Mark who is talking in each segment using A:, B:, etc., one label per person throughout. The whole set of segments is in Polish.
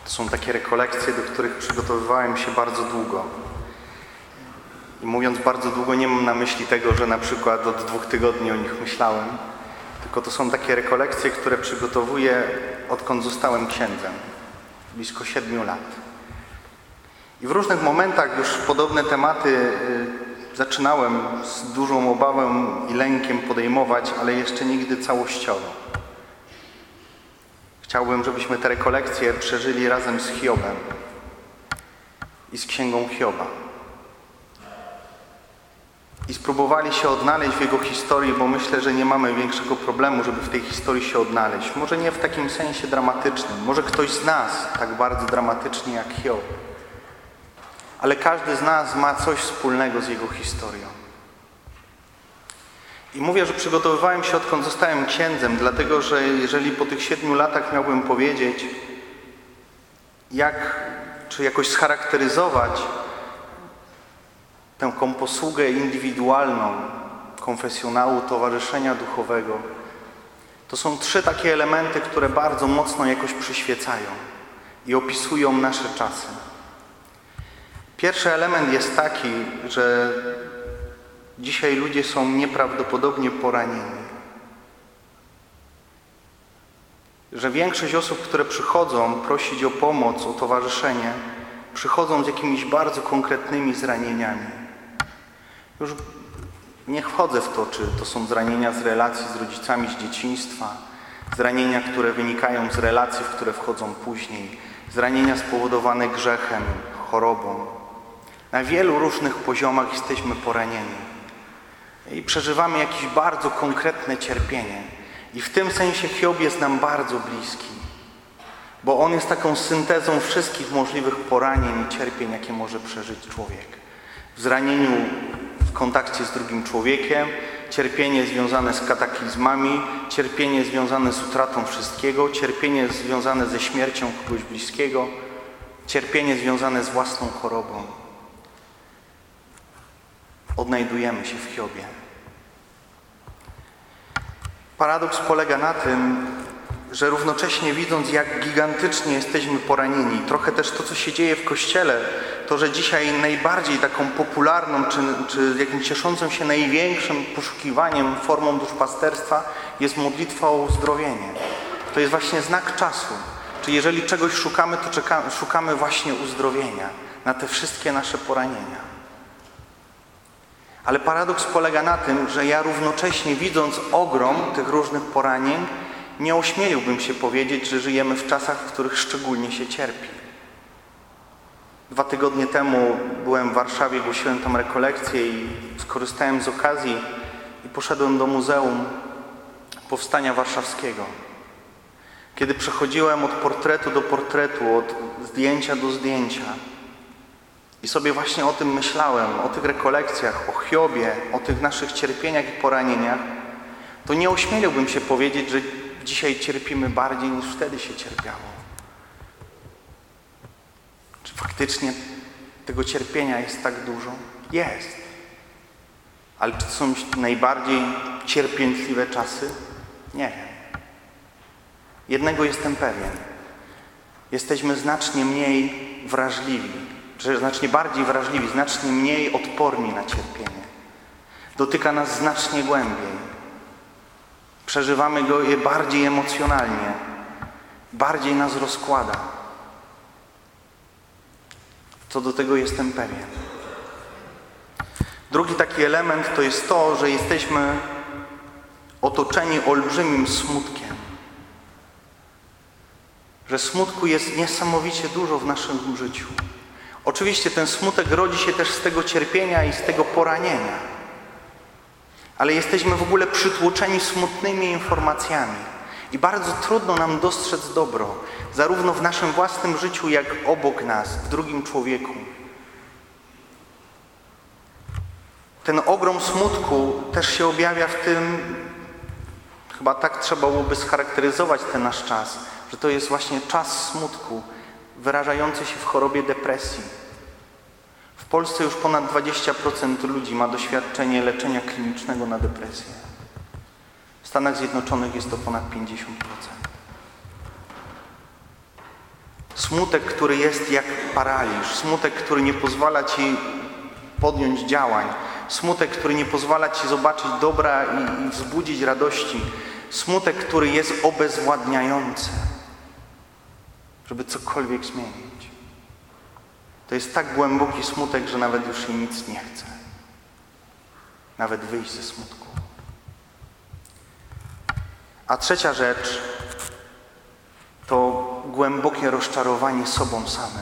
A: To są takie rekolekcje, do których przygotowywałem się bardzo długo. I mówiąc bardzo długo, nie mam na myśli tego, że na przykład od 2 tygodni o nich myślałem, tylko to są takie rekolekcje, które przygotowuję, odkąd zostałem księdzem. Blisko 7 lat. I w różnych momentach już podobne tematy zaczynałem z dużą obawą i lękiem podejmować, ale jeszcze nigdy całościowo. Chciałbym, żebyśmy te rekolekcje przeżyli razem z Hiobem i z Księgą Hioba. I spróbowali się odnaleźć w jego historii, bo myślę, że nie mamy większego problemu, żeby w tej historii się odnaleźć. Może nie w takim sensie dramatycznym, może ktoś z nas tak bardzo dramatycznie jak Hiob. Ale każdy z nas ma coś wspólnego z jego historią. I mówię, że przygotowywałem się, odkąd zostałem księdzem, dlatego że jeżeli po tych 7 latach miałbym powiedzieć, czy jakoś scharakteryzować tę posługę indywidualną konfesjonału, towarzyszenia duchowego, to są 3 takie elementy, które bardzo mocno jakoś przyświecają i opisują nasze czasy. Pierwszy element jest taki, że dzisiaj ludzie są nieprawdopodobnie poranieni. Że większość osób, które przychodzą prosić o pomoc, o towarzyszenie, przychodzą z jakimiś bardzo konkretnymi zranieniami. Już nie wchodzę w to, czy to są zranienia z relacji z rodzicami z dzieciństwa, zranienia, które wynikają z relacji, w które wchodzą później, zranienia spowodowane grzechem, chorobą. Na wielu różnych poziomach jesteśmy poranieni i przeżywamy jakieś bardzo konkretne cierpienie. I w tym sensie Hiob jest nam bardzo bliski, bo on jest taką syntezą wszystkich możliwych poranień i cierpień, jakie może przeżyć człowiek. W zranieniu w kontakcie z drugim człowiekiem, cierpienie związane z kataklizmami, cierpienie związane z utratą wszystkiego, cierpienie związane ze śmiercią kogoś bliskiego, cierpienie związane z własną chorobą. Odnajdujemy się w Hiobie. Paradoks polega na tym, że równocześnie widząc, jak gigantycznie jesteśmy poranieni, trochę też to, co się dzieje w Kościele, to, że dzisiaj najbardziej taką popularną, czy jakimś cieszącą się największym poszukiwaniem formą duszpasterstwa jest modlitwa o uzdrowienie. To jest właśnie znak czasu. Czyli jeżeli czegoś szukamy, to szukamy właśnie uzdrowienia na te wszystkie nasze poranienia. Ale paradoks polega na tym, że ja równocześnie, widząc ogrom tych różnych poranień, nie ośmieliłbym się powiedzieć, że żyjemy w czasach, w których szczególnie się cierpi. 2 tygodnie temu byłem w Warszawie, głosiłem tam rekolekcję i skorzystałem z okazji i poszedłem do Muzeum Powstania Warszawskiego. Kiedy przechodziłem od portretu do portretu, od zdjęcia do zdjęcia i sobie właśnie o tym myślałem, o tych rekolekcjach, o Hiobie, o tych naszych cierpieniach i poranieniach, to nie ośmieliłbym się powiedzieć, że dzisiaj cierpimy bardziej niż wtedy się cierpiało. Czy faktycznie tego cierpienia jest tak dużo? Jest. Ale czy to są najbardziej cierpiętliwe czasy? Nie wiem. Jednego jestem pewien. Jesteśmy znacznie mniej wrażliwi, czy znacznie bardziej wrażliwi, znacznie mniej odporni na cierpienie. Dotyka nas znacznie głębiej. Przeżywamy je bardziej emocjonalnie. Bardziej nas rozkłada. Co do tego jestem pewien. Drugi taki element to jest to, że jesteśmy otoczeni olbrzymim smutkiem. Że smutku jest niesamowicie dużo w naszym życiu. Oczywiście ten smutek rodzi się też z tego cierpienia i z tego poranienia. Ale jesteśmy w ogóle przytłoczeni smutnymi informacjami. I bardzo trudno nam dostrzec dobro, zarówno w naszym własnym życiu, jak obok nas, w drugim człowieku. Ten ogrom smutku też się objawia w tym, chyba tak trzeba byłoby scharakteryzować ten nasz czas, że to jest właśnie czas smutku, wyrażający się w chorobie depresji. W Polsce już ponad 20% ludzi ma doświadczenie leczenia klinicznego na depresję. W Stanach Zjednoczonych jest to ponad 50%. Smutek, który jest jak paraliż. Smutek, który nie pozwala Ci podjąć działań. Smutek, który nie pozwala Ci zobaczyć dobra i wzbudzić radości. Smutek, który jest obezwładniający, żeby cokolwiek zmienić. To jest tak głęboki smutek, że nawet już się nic nie chce. Nawet wyjść ze smutku. A trzecia rzecz to głębokie rozczarowanie sobą samym.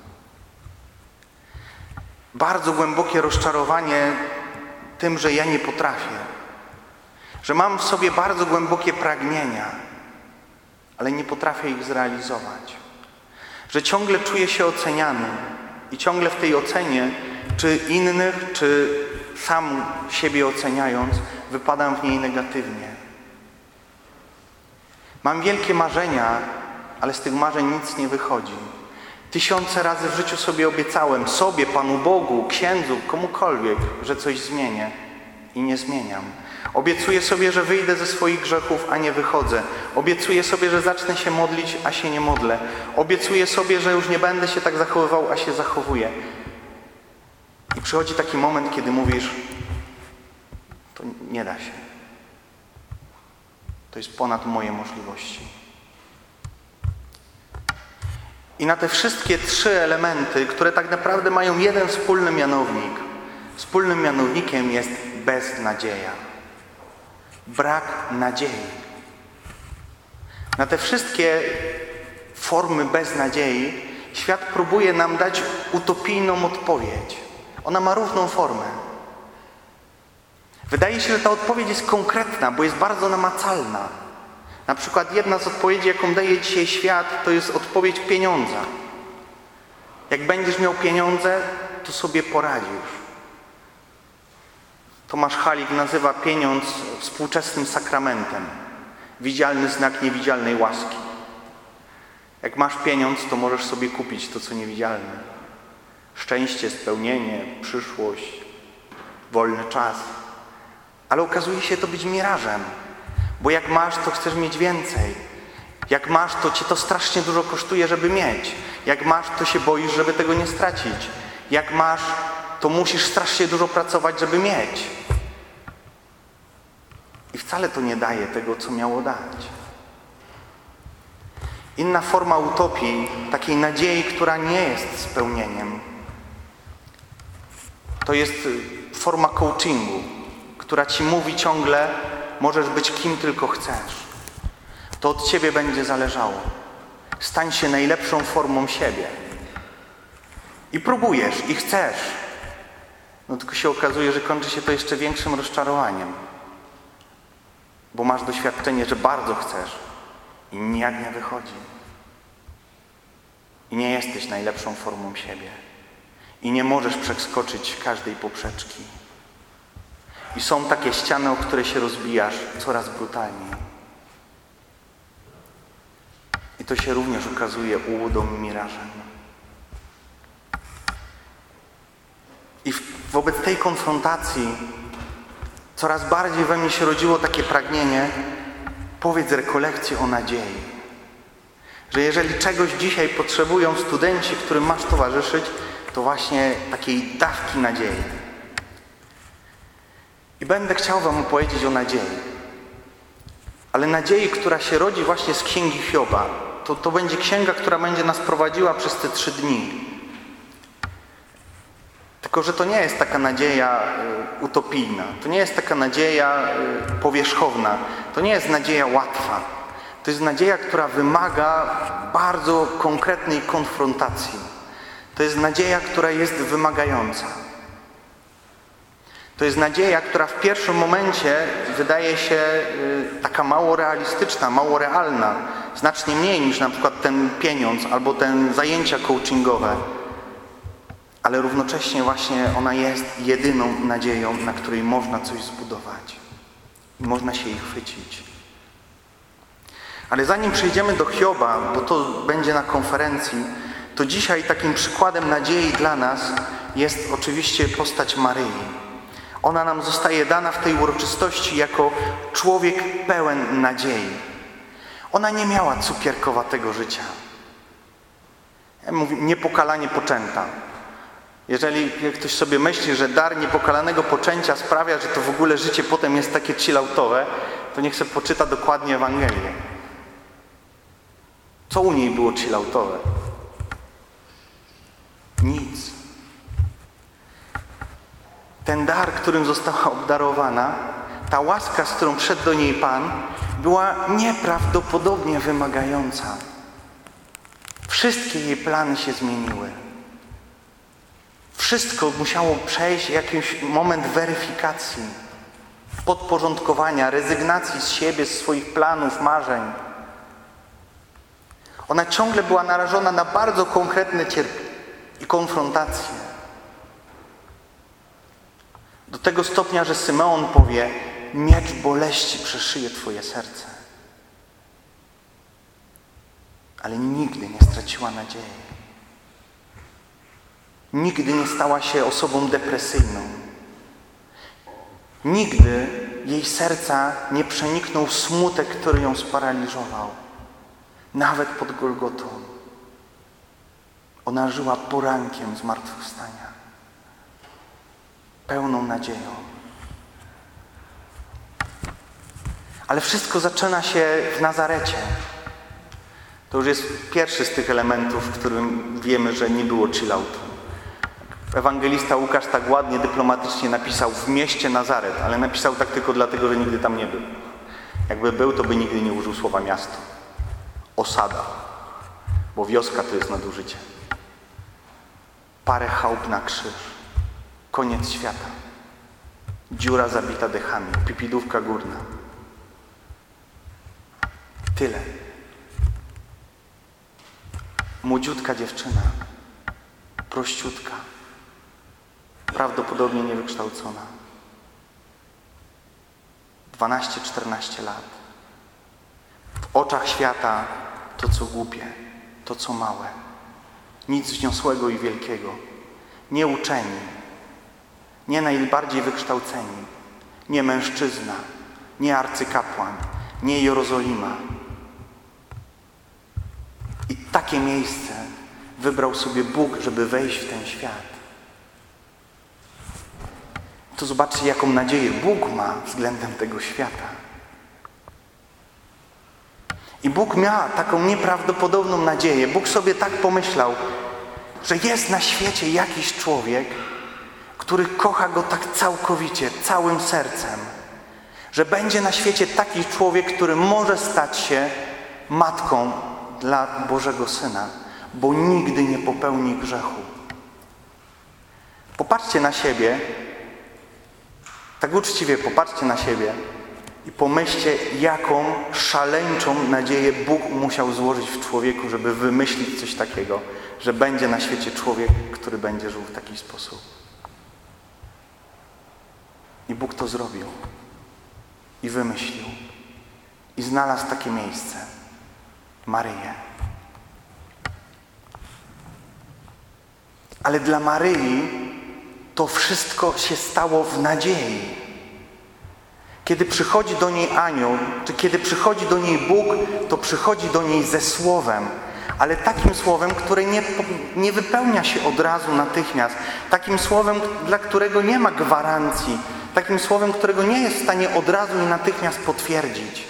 A: Bardzo głębokie rozczarowanie tym, że ja nie potrafię. Że mam w sobie bardzo głębokie pragnienia, ale nie potrafię ich zrealizować. Że ciągle czuję się oceniany i ciągle w tej ocenie, czy innych, czy sam siebie oceniając, wypadam w niej negatywnie. Mam wielkie marzenia, ale z tych marzeń nic nie wychodzi. 1000 razy w życiu sobie obiecałem, sobie, Panu Bogu, księdzu, komukolwiek, że coś zmienię i nie zmieniam. Obiecuję sobie, że wyjdę ze swoich grzechów, a nie wychodzę. Obiecuję sobie, że zacznę się modlić, a się nie modlę. Obiecuję sobie, że już nie będę się tak zachowywał, a się zachowuję. I przychodzi taki moment, kiedy mówisz, to nie da się. To jest ponad moje możliwości. I na te wszystkie 3 elementy, które tak naprawdę mają jeden wspólny mianownik, wspólnym mianownikiem jest beznadzieja. Brak nadziei. Na te wszystkie formy beznadziei świat próbuje nam dać utopijną odpowiedź. Ona ma różną formę. Wydaje się, że ta odpowiedź jest konkretna, bo jest bardzo namacalna. Na przykład jedna z odpowiedzi, jaką daje dzisiaj świat, to jest odpowiedź pieniądza. Jak będziesz miał pieniądze, to sobie poradzisz. Tomasz Halik nazywa pieniądz współczesnym sakramentem. Widzialny znak niewidzialnej łaski. Jak masz pieniądz, to możesz sobie kupić to, co niewidzialne. Szczęście, spełnienie, przyszłość, wolny czas. Ale okazuje się to być mirażem. Bo jak masz, to chcesz mieć więcej. Jak masz, to cię to strasznie dużo kosztuje, żeby mieć. Jak masz, to się boisz, żeby tego nie stracić. Jak masz, to musisz strasznie dużo pracować, żeby mieć. I wcale to nie daje tego, co miało dać. Inna forma utopii, takiej nadziei, która nie jest spełnieniem, to jest forma coachingu, która ci mówi ciągle, możesz być kim tylko chcesz. To od ciebie będzie zależało. Stań się najlepszą formą siebie. I próbujesz, i chcesz. No tylko się okazuje, że kończy się to jeszcze większym rozczarowaniem. Bo masz doświadczenie, że bardzo chcesz i nijak nie wychodzi. I nie jesteś najlepszą formą siebie. I nie możesz przeskoczyć każdej poprzeczki. I są takie ściany, o które się rozbijasz coraz brutalniej. I to się również okazuje ułudą i mirażem. I wobec tej konfrontacji coraz bardziej we mnie się rodziło takie pragnienie, powiedz rekolekcję o nadziei. Że jeżeli czegoś dzisiaj potrzebują studenci, którym masz towarzyszyć, to właśnie takiej dawki nadziei. I będę chciał wam opowiedzieć o nadziei. Ale nadziei, która się rodzi właśnie z Księgi Hioba. To będzie księga, która będzie nas prowadziła przez te 3 dni. Tylko że to nie jest taka nadzieja utopijna. To nie jest taka nadzieja powierzchowna. To nie jest nadzieja łatwa. To jest nadzieja, która wymaga bardzo konkretnej konfrontacji. To jest nadzieja, która jest wymagająca. To jest nadzieja, która w pierwszym momencie wydaje się taka mało realistyczna, mało realna. Znacznie mniej niż na przykład ten pieniądz albo te zajęcia coachingowe. Ale równocześnie właśnie ona jest jedyną nadzieją, na której można coś zbudować. I można się jej chwycić. Ale zanim przejdziemy do Hioba, bo to będzie na konferencji, to dzisiaj takim przykładem nadziei dla nas jest oczywiście postać Maryi. Ona nam zostaje dana w tej uroczystości jako człowiek pełen nadziei. Ona nie miała cukierkowatego życia. Ja mówię, niepokalanie poczęta. Jeżeli ktoś sobie myśli, że dar niepokalanego poczęcia sprawia, że to w ogóle życie potem jest takie chilloutowe, to niech sobie poczyta dokładnie Ewangelię. Co u niej było chilloutowe? Nic. Ten dar, którym została obdarowana, ta łaska, z którą wszedł do niej Pan, była nieprawdopodobnie wymagająca. Wszystkie jej plany się zmieniły. Wszystko musiało przejść jakiś moment weryfikacji, podporządkowania, rezygnacji z siebie, z swoich planów, marzeń. Ona ciągle była narażona na bardzo konkretne cierpienie i konfrontacje. Do tego stopnia, że Symeon powie: miecz boleści przeszyje twoje serce. Ale nigdy nie straciła nadziei. Nigdy nie stała się osobą depresyjną. Nigdy jej serca nie przeniknął smutek, który ją sparaliżował. Nawet pod Golgotą. Ona żyła porankiem zmartwychwstania. Pełną nadzieją. Ale wszystko zaczyna się w Nazarecie. To już jest pierwszy z tych elementów, w którym wiemy, że nie było chilloutu. Ewangelista Łukasz tak ładnie, dyplomatycznie napisał w mieście Nazaret, ale napisał tak tylko dlatego, że nigdy tam nie był. Jakby był, to by nigdy nie użył słowa miasto. Osada. Bo wioska to jest nadużycie. Parę chałup na krzyż. Koniec świata. Dziura zabita dechami. Pipidówka górna. Tyle. Młodziutka dziewczyna. Prościutka. Prawdopodobnie niewykształcona. 12-14 lat. W oczach świata to, co głupie, to, co małe. Nic wzniosłego i wielkiego. Nie uczeni, nie najbardziej wykształceni, nie mężczyzna, nie arcykapłan, nie Jerozolima. I takie miejsce wybrał sobie Bóg, żeby wejść w ten świat. To zobaczcie, jaką nadzieję Bóg ma względem tego świata. I Bóg miał taką nieprawdopodobną nadzieję. Bóg sobie tak pomyślał, że jest na świecie jakiś człowiek, który kocha Go tak całkowicie, całym sercem. Że będzie na świecie taki człowiek, który może stać się matką dla Bożego Syna, bo nigdy nie popełni grzechu. Popatrzcie na siebie, tak uczciwie popatrzcie na siebie i pomyślcie, jaką szaleńczą nadzieję Bóg musiał złożyć w człowieku, żeby wymyślić coś takiego, że będzie na świecie człowiek, który będzie żył w taki sposób. I Bóg to zrobił. I wymyślił. I znalazł takie miejsce. Maryję. Ale dla Maryi to wszystko się stało w nadziei. Kiedy przychodzi do niej anioł, czy kiedy przychodzi do niej Bóg, to przychodzi do niej ze słowem, ale takim słowem, które nie wypełnia się od razu natychmiast. Takim słowem, dla którego nie ma gwarancji. Takim słowem, którego nie jest w stanie od razu i natychmiast potwierdzić.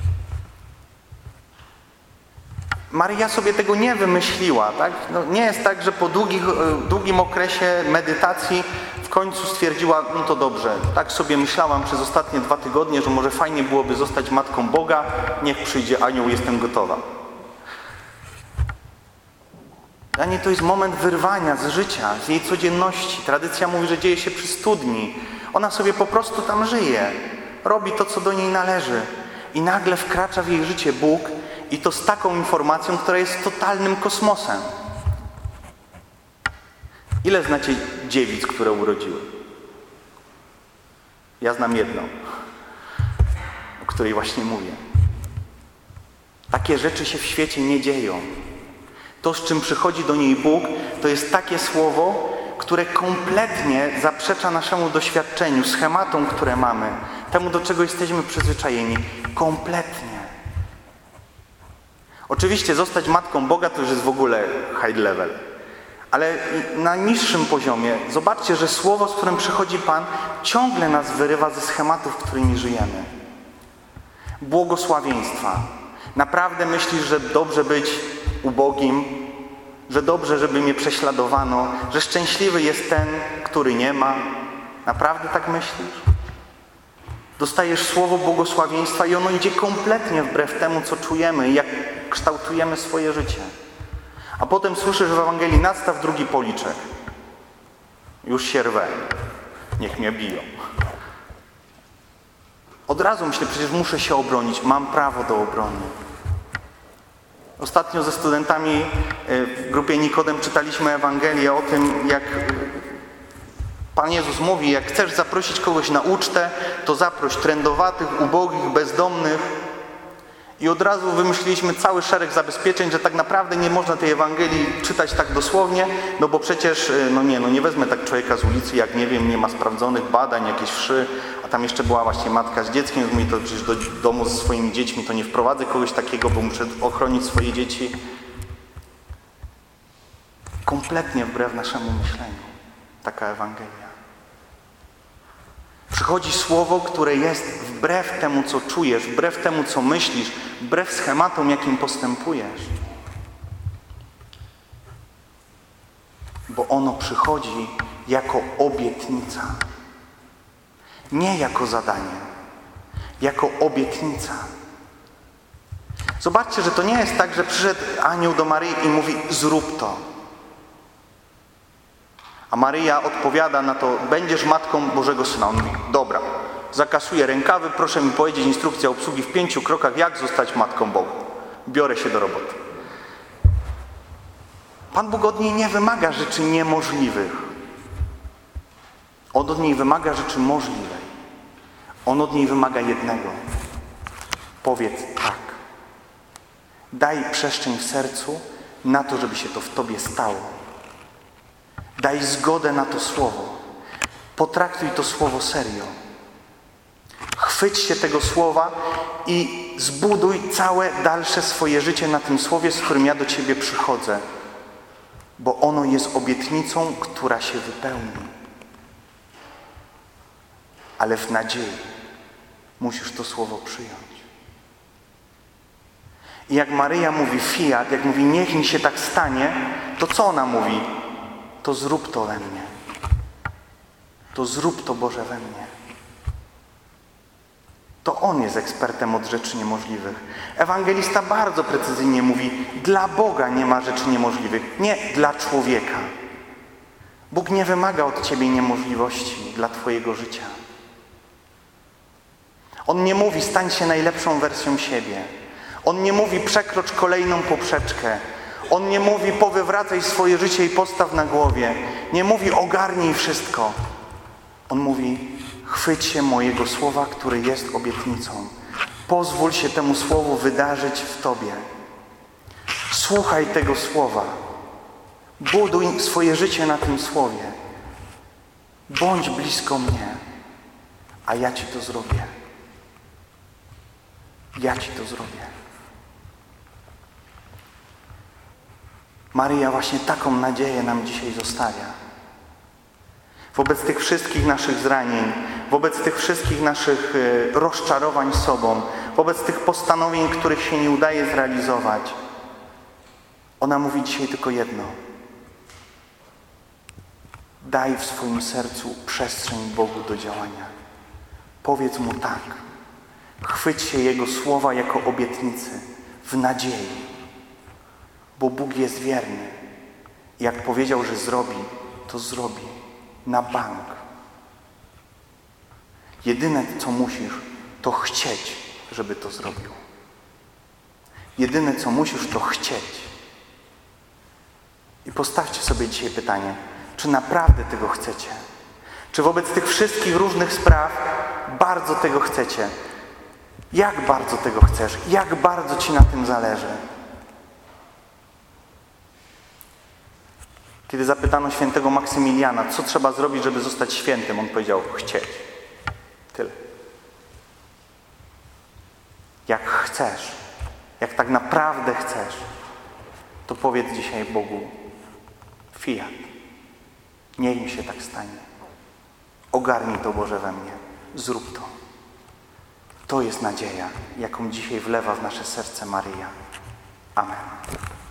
A: Maryja sobie tego nie wymyśliła, tak? No, nie jest tak, że po długim okresie medytacji w końcu stwierdziła, no to dobrze, tak sobie myślałam przez ostatnie 2 tygodnie, że może fajnie byłoby zostać matką Boga, niech przyjdzie anioł, jestem gotowa. Dla niej to jest moment wyrwania z życia, z jej codzienności. Tradycja mówi, że dzieje się przy studni. Ona sobie po prostu tam żyje, robi to, co do niej należy. I nagle wkracza w jej życie Bóg i to z taką informacją, która jest totalnym kosmosem. Ile znacie dziewic, które urodziły? Ja znam jedną, o której właśnie mówię. Takie rzeczy się w świecie nie dzieją. To, z czym przychodzi do niej Bóg, to jest takie słowo, które kompletnie zaprzecza naszemu doświadczeniu, schematom, które mamy, temu, do czego jesteśmy przyzwyczajeni. Kompletnie. Oczywiście zostać matką Boga to już jest w ogóle high level. Ale na niższym poziomie zobaczcie, że słowo, z którym przychodzi Pan, ciągle nas wyrywa ze schematów, którymi żyjemy. Błogosławieństwa. Naprawdę myślisz, że dobrze być ubogim, że dobrze, żeby mnie prześladowano, że szczęśliwy jest ten, który nie ma? Naprawdę tak myślisz? Dostajesz słowo błogosławieństwa i ono idzie kompletnie wbrew temu, co czujemy i jak kształtujemy swoje życie. A potem słyszysz w Ewangelii: nadstaw drugi policzek. Już się rwę. Niech mnie biją. Od razu myślę, przecież muszę się obronić. Mam prawo do obrony. Ostatnio ze studentami w grupie Nikodem czytaliśmy Ewangelię o tym, jak Pan Jezus mówi: jak chcesz zaprosić kogoś na ucztę, to zaproś trędowatych, ubogich, bezdomnych. I od razu wymyśliliśmy cały szereg zabezpieczeń, że tak naprawdę nie można tej Ewangelii czytać tak dosłownie, no bo przecież, nie wezmę tak człowieka z ulicy, jak nie wiem, nie ma sprawdzonych badań, jakieś wszy, a tam jeszcze była właśnie matka z dzieckiem, więc mówi, to przecież do domu ze swoimi dziećmi to nie wprowadzę kogoś takiego, bo muszę ochronić swoje dzieci. Kompletnie wbrew naszemu myśleniu taka Ewangelia. Przychodzi słowo, które jest wbrew temu, co czujesz, wbrew temu, co myślisz, wbrew schematom, jakim postępujesz. Bo ono przychodzi jako obietnica. Nie jako zadanie. Jako obietnica. Zobaczcie, że to nie jest tak, że przyszedł anioł do Maryi i mówi: zrób to. A Maryja odpowiada na to: będziesz matką Bożego Syna. On mówi: dobra, zakasuję rękawy, proszę mi powiedzieć instrukcję obsługi w 5 krokach, jak zostać matką Boga. Biorę się do roboty. Pan Bóg od niej nie wymaga rzeczy niemożliwych. On od niej wymaga rzeczy możliwej. On od niej wymaga jednego. Powiedz tak. Daj przestrzeń w sercu na to, żeby się to w tobie stało. Daj zgodę na to słowo. Potraktuj to słowo serio. Chwyć się tego słowa i zbuduj całe dalsze swoje życie na tym słowie, z którym ja do ciebie przychodzę. Bo ono jest obietnicą, która się wypełni. Ale w nadziei musisz to słowo przyjąć. I jak Maryja mówi fiat, jak mówi niech mi się tak stanie, to co ona mówi? To zrób to we mnie. To zrób to, Boże, we mnie. To On jest ekspertem od rzeczy niemożliwych. Ewangelista bardzo precyzyjnie mówi: dla Boga nie ma rzeczy niemożliwych, nie dla człowieka. Bóg nie wymaga od ciebie niemożliwości dla twojego życia. On nie mówi: stań się najlepszą wersją siebie. On nie mówi: przekrocz kolejną poprzeczkę. On nie mówi: powywracaj swoje życie i postaw na głowie. Nie mówi: ogarnij wszystko. On mówi: chwyć się mojego słowa, które jest obietnicą. Pozwól się temu słowu wydarzyć w tobie. Słuchaj tego słowa. Buduj swoje życie na tym słowie. Bądź blisko mnie, a ja ci to zrobię. Ja ci to zrobię. Maryja właśnie taką nadzieję nam dzisiaj zostawia. Wobec tych wszystkich naszych zranień, wobec tych wszystkich naszych rozczarowań sobą, wobec tych postanowień, których się nie udaje zrealizować, ona mówi dzisiaj tylko jedno. Daj w swoim sercu przestrzeń Bogu do działania. Powiedz Mu tak. Chwyć się Jego słowa jako obietnicy, w nadziei. Bo Bóg jest wierny. Jak powiedział, że zrobi, to zrobi. Na bank. Jedyne, co musisz, to chcieć, żeby to zrobił. Jedyne, co musisz, to chcieć. I postawcie sobie dzisiaj pytanie, czy naprawdę tego chcecie? Czy wobec tych wszystkich różnych spraw bardzo tego chcecie? Jak bardzo tego chcesz? Jak bardzo ci na tym zależy? Kiedy zapytano świętego Maksymiliana, co trzeba zrobić, żeby zostać świętym, on powiedział: chcieć. Tyle. Jak chcesz, jak jak tak naprawdę chcesz, to powiedz dzisiaj Bogu: fiat, niech mi się tak stanie. Ogarnij to, Boże, we mnie. Zrób to. To jest nadzieja, jaką dzisiaj wlewa w nasze serce Maryja. Amen.